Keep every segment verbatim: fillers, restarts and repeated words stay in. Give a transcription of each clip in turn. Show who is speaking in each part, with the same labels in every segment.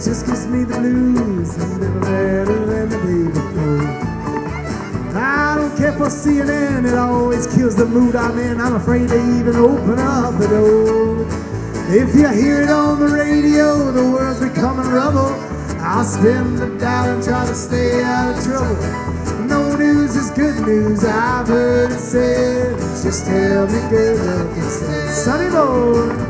Speaker 1: just gives me the blues. I'm never better than the day before. I don't care for C N N, it always kills the mood I'm in. I'm afraid to even open up the door. If you hear it on the radio, the world's becoming rubble. I'll spin the dial and try to stay out of trouble. No news is good news, I've heard it said. Just tell me good luck instead. Sonny boy.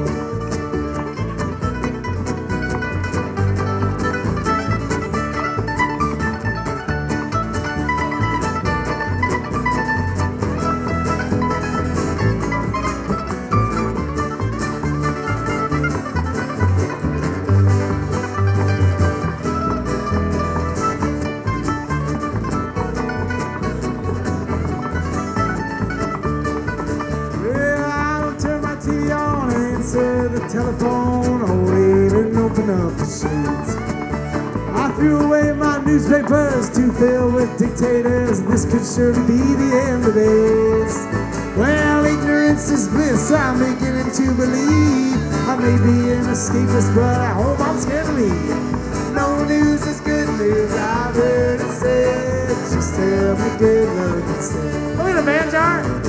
Speaker 1: Telephone or even open up the sheets. I threw away my newspapers to fill with dictators. This could surely be the end of this. Well, ignorance is bliss, I'm beginning to believe. I may be an escapist, but I hope I'm scared to leave. No news is good news, I've heard it said. Just tell me good luck instead. Look at the man jar.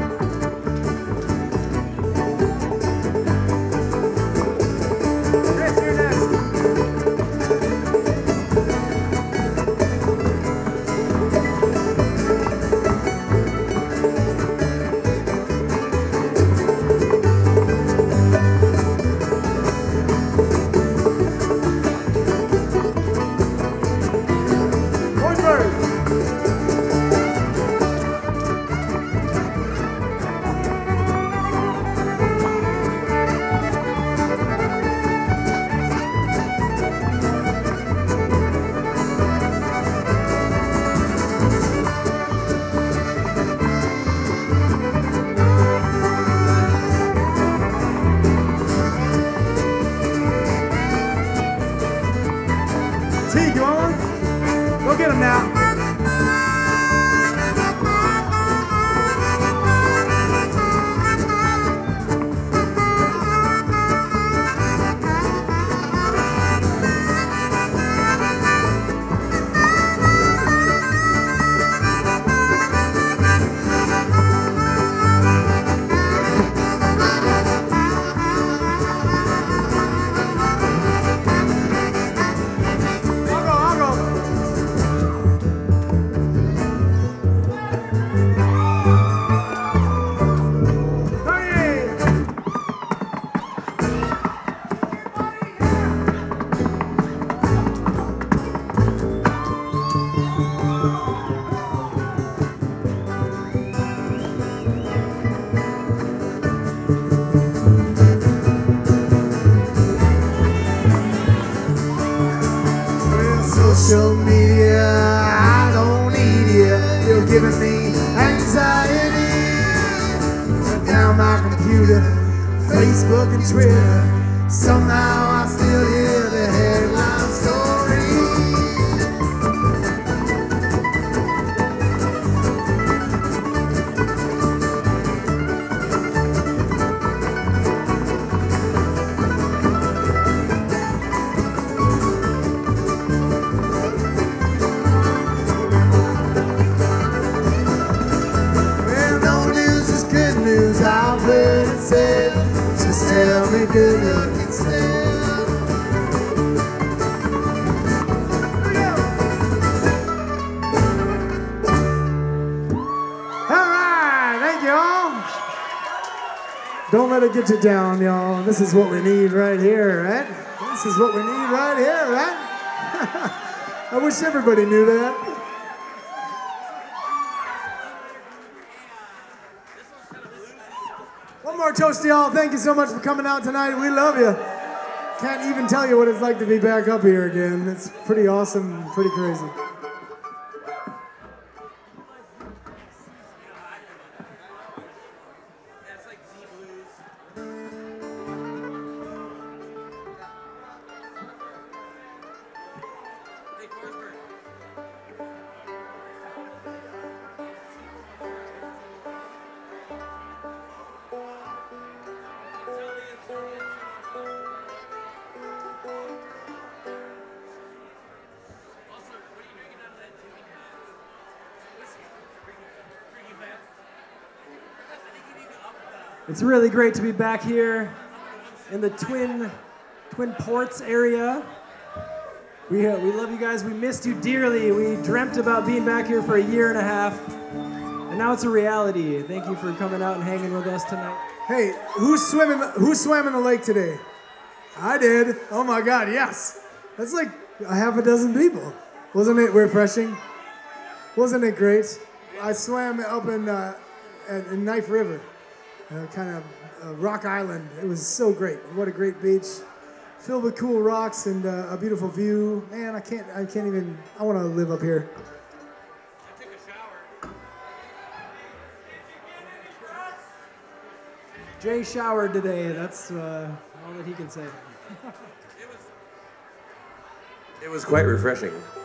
Speaker 1: Social media, I don't need you. You're giving me anxiety. Shut down my computer, Facebook and Twitter. Somehow I still hear the headline story. I've heard it said, just tell me good luck instead. All right, thank you all. Don't let it get you down, y'all. This is what we need right here, right? This is what we need right here, right? I wish everybody knew that. One more toast to y'all. Thank you so much for coming out tonight. We love you. Can't even tell you what it's like to be back up here again. It's pretty awesome, pretty crazy.
Speaker 2: It's really great to be back here in the Twin Twin Ports area. We, uh, we love you guys. We missed you dearly. We dreamt about being back here for a year and a half, and now it's a reality. Thank you for coming out and hanging with us tonight.
Speaker 1: Hey, who's swimming? Who swam in the lake today? I did. Oh my God, yes. That's like a half a dozen people. Wasn't it refreshing? Wasn't it great? I swam up in uh, at, in Knife River, uh, kind of uh, Rock Island. It was so great. What a great beach, filled with cool rocks and uh, a beautiful view. Man, I can't. I can't even. I want to live up here.
Speaker 3: I took a shower.
Speaker 2: Jay showered today. That's uh, all that he can say.
Speaker 3: It was, it was quite refreshing.